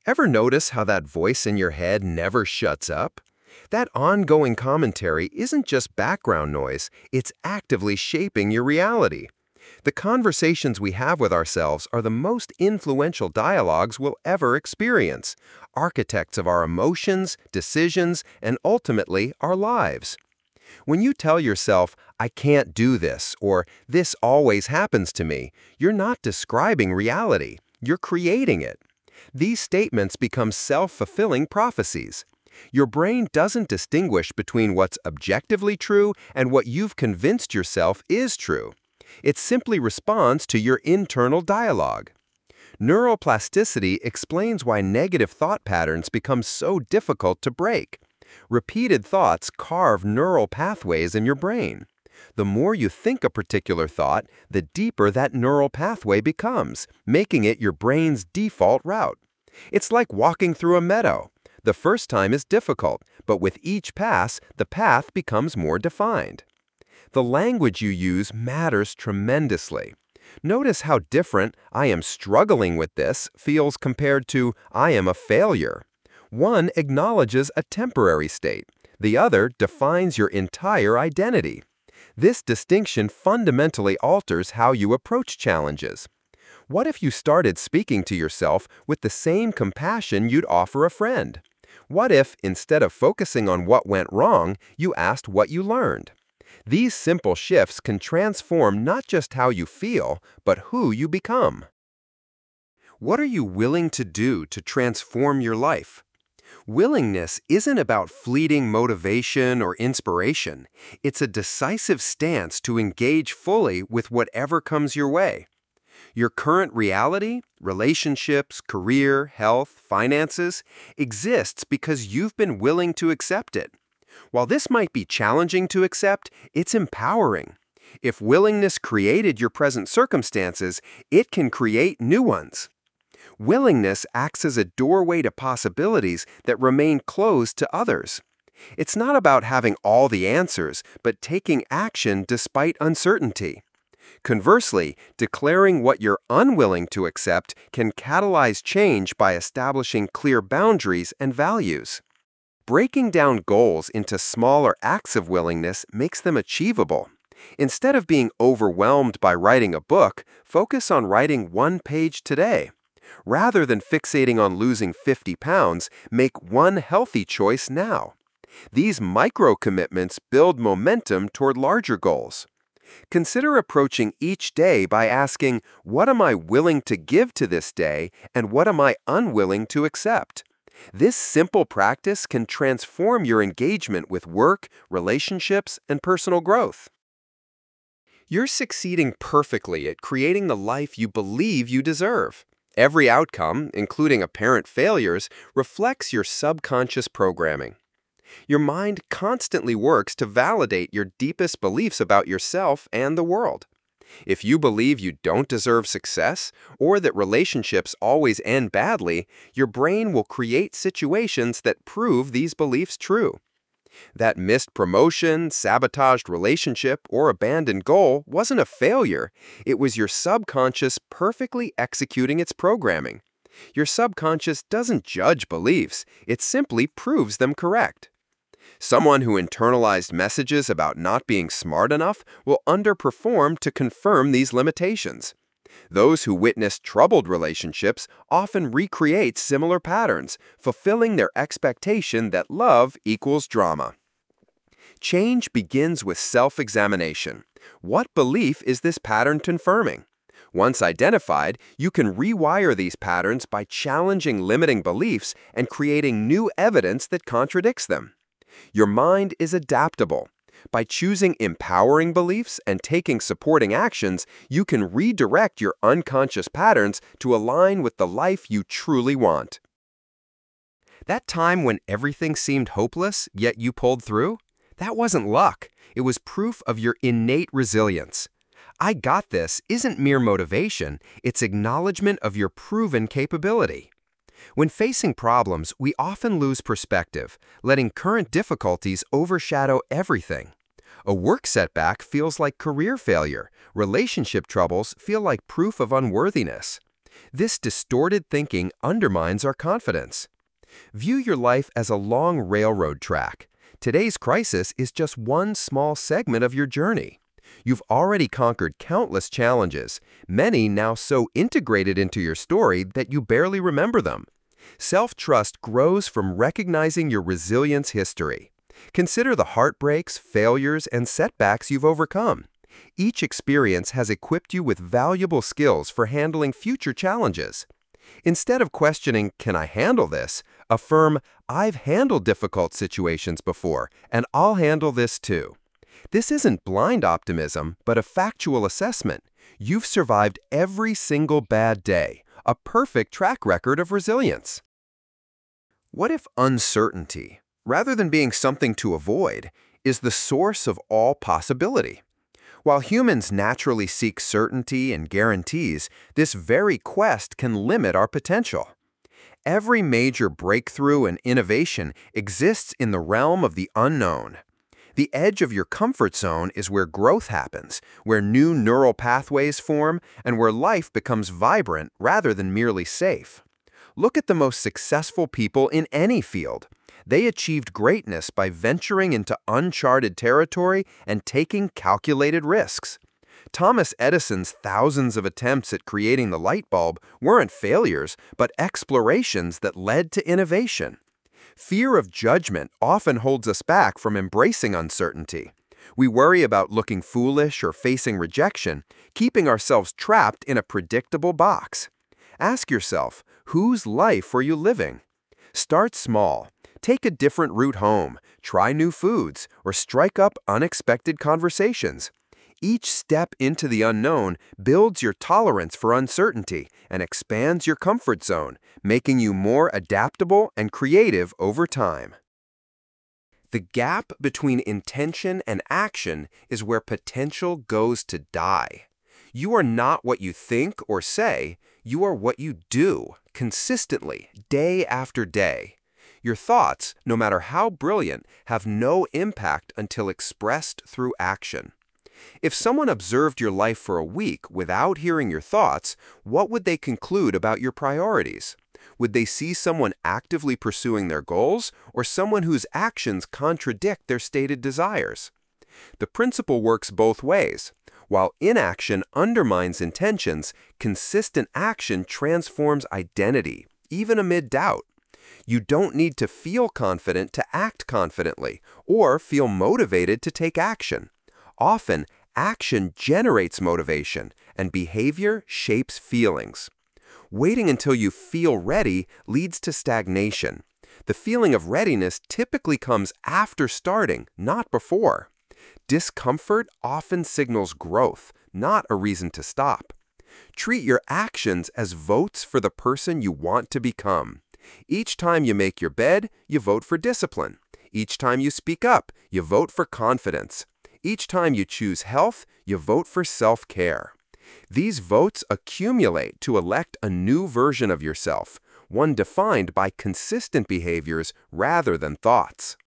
Ever notice how that voice in your head never shuts up? That ongoing commentary isn't just background noise, it's actively shaping your reality. The conversations we have with ourselves are the most influential dialogues we'll ever experience, architects of our emotions, decisions, and ultimately our lives. When you tell yourself, I can't do this, or this always happens to me, you're not describing reality, you're creating it. These statements become self-fulfilling prophecies. Your brain doesn't distinguish between what's objectively true and what you've convinced yourself is true. It simply responds to your internal dialogue. Neuroplasticity explains why negative thought patterns become so difficult to break. Repeated thoughts carve neural pathways in your brain. The more you think a particular thought, the deeper that neural pathway becomes, making it your brain's default route. It's like walking through a meadow. The first time is difficult, but with each pass, the path becomes more defined. The language you use matters tremendously. Notice how different "I am struggling with this" feels compared to "I am a failure." One acknowledges a temporary state. The other defines your entire identity. This distinction fundamentally alters how you approach challenges. What if you started speaking to yourself with the same compassion you'd offer a friend? What if, instead of focusing on what went wrong, you asked what you learned? These simple shifts can transform not just how you feel, but who you become. What are you willing to do to transform your life? Willingness isn't about fleeting motivation or inspiration. It's a decisive stance to engage fully with whatever comes your way. Your current reality, relationships, career, health, finances, exists because you've been willing to accept it. While this might be challenging to accept, it's empowering. If willingness created your present circumstances, it can create new ones. Willingness acts as a doorway to possibilities that remain closed to others. It's not about having all the answers, but taking action despite uncertainty. Conversely, declaring what you're unwilling to accept can catalyze change by establishing clear boundaries and values. Breaking down goals into smaller acts of willingness makes them achievable. Instead of being overwhelmed by writing a book, focus on writing one page today. Rather than fixating on losing 50 pounds, make one healthy choice now. These micro-commitments build momentum toward larger goals. Consider approaching each day by asking, what am I willing to give to this day, and what am I unwilling to accept? This simple practice can transform your engagement with work, relationships, and personal growth. You're succeeding perfectly at creating the life you believe you deserve. Every outcome, including apparent failures, reflects your subconscious programming. Your mind constantly works to validate your deepest beliefs about yourself and the world. If you believe you don't deserve success, or that relationships always end badly, your brain will create situations that prove these beliefs true. That missed promotion, sabotaged relationship, or abandoned goal wasn't a failure. It was your subconscious perfectly executing its programming. Your subconscious doesn't judge beliefs, it simply proves them correct. Someone who internalized messages about not being smart enough will underperform to confirm these limitations. Those who witness troubled relationships often recreate similar patterns, fulfilling their expectation that love equals drama. Change begins with self-examination. What belief is this pattern confirming? Once identified, you can rewire these patterns by challenging limiting beliefs and creating new evidence that contradicts them. Your mind is adaptable. By choosing empowering beliefs and taking supporting actions, you can redirect your unconscious patterns to align with the life you truly want. That time when everything seemed hopeless, yet you pulled through? That wasn't luck. It was proof of your innate resilience. "I got this" isn't mere motivation, it's acknowledgement of your proven capability. When facing problems, we often lose perspective, letting current difficulties overshadow everything. A work setback feels like career failure. Relationship troubles feel like proof of unworthiness. This distorted thinking undermines our confidence. View your life as a long railroad track. Today's crisis is just one small segment of your journey. You've already conquered countless challenges, many now so integrated into your story that you barely remember them. Self-trust grows from recognizing your resilience history. Consider the heartbreaks, failures, and setbacks you've overcome. Each experience has equipped you with valuable skills for handling future challenges. Instead of questioning, "Can I handle this?" affirm, "I've handled difficult situations before, and I'll handle this too." This isn't blind optimism, but a factual assessment. You've survived every single bad day, a perfect track record of resilience. What if uncertainty, rather than being something to avoid, is the source of all possibility? While humans naturally seek certainty and guarantees, this very quest can limit our potential. Every major breakthrough and innovation exists in the realm of the unknown. The edge of your comfort zone is where growth happens, where new neural pathways form, and where life becomes vibrant rather than merely safe. Look at the most successful people in any field. They achieved greatness by venturing into uncharted territory and taking calculated risks. Thomas Edison's thousands of attempts at creating the light bulb weren't failures, but explorations that led to innovation. Fear of judgment often holds us back from embracing uncertainty. We worry about looking foolish or facing rejection, keeping ourselves trapped in a predictable box. Ask yourself, whose life are you living? Start small. Take a different route home, try new foods, or strike up unexpected conversations. Each step into the unknown builds your tolerance for uncertainty and expands your comfort zone, making you more adaptable and creative over time. The gap between intention and action is where potential goes to die. You are not what you think or say, you are what you do, consistently, day after day. Your thoughts, no matter how brilliant, have no impact until expressed through action. If someone observed your life for a week without hearing your thoughts, what would they conclude about your priorities? Would they see someone actively pursuing their goals or someone whose actions contradict their stated desires? The principle works both ways. While inaction undermines intentions, consistent action transforms identity, even amid doubt. You don't need to feel confident to act confidently or feel motivated to take action. Often, action generates motivation, and behavior shapes feelings. Waiting until you feel ready leads to stagnation. The feeling of readiness typically comes after starting, not before. Discomfort often signals growth, not a reason to stop. Treat your actions as votes for the person you want to become. Each time you make your bed, you vote for discipline. Each time you speak up, you vote for confidence. Each time you choose health, you vote for self-care. These votes accumulate to elect a new version of yourself, one defined by consistent behaviors rather than thoughts.